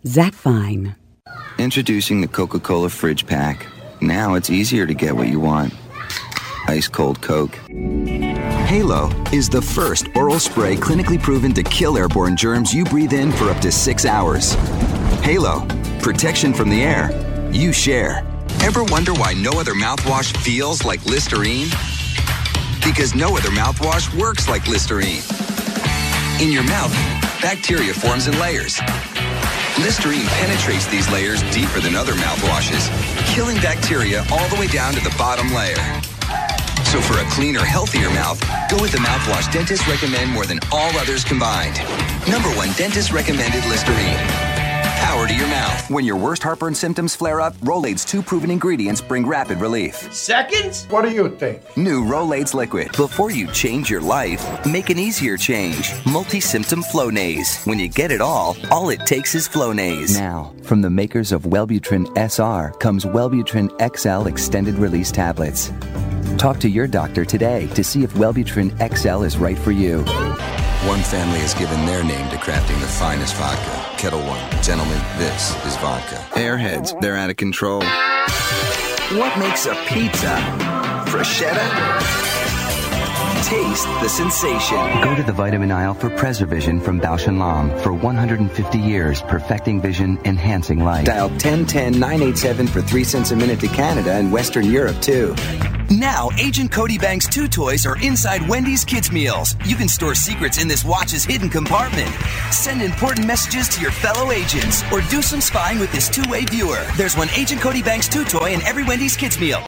Zach Fine. Introducing the Coca-Cola Fridge Pack. Now it's easier to get what you want. Ice cold Coke. Halo is the first oral spray clinically proven to kill airborne germs you breathe in for up to 6 hours. Halo, protection from the air you share. Ever wonder why no other mouthwash feels like Listerine? Because no other mouthwash works like Listerine. In your mouth, bacteria forms in layers. Listerine penetrates these layers deeper than other mouthwashes, killing bacteria all the way down to the bottom layer. So for a cleaner, healthier mouth, go with the mouthwash dentists recommend more than all others combined. Number 1 dentist recommended Listerine. Power to your mouth. When your worst heartburn symptoms flare up, Rolaids 2 proven ingredients bring rapid relief. Seconds? What do you think? New Rolaids Liquid. Before you change your life, make an easier change. Multi-symptom Flonase. When you get it all it takes is Flonase. Now, from the makers of Wellbutrin SR comes Wellbutrin XL Extended Release Tablets. Talk to your doctor today to see if Wellbutrin XL is right for you. One family has given their name to crafting the finest vodka. Kettle One. Gentlemen, this is vodka. Airheads, they're out of control. What makes a pizza? Freschetta? Taste the sensation. Go to the vitamin aisle for Preservision from Bausch & Lomb. For 150 years, perfecting vision, enhancing life. Dial 1010-987 for 3 cents a minute to Canada and Western Europe, too. Now, Agent Cody Banks 2 toys are inside Wendy's Kids Meals. You can store secrets in this watch's hidden compartment. Send important messages to your fellow agents or do some spying with this 2-way viewer. There's one Agent Cody Banks 2 toy in every Wendy's Kids Meal.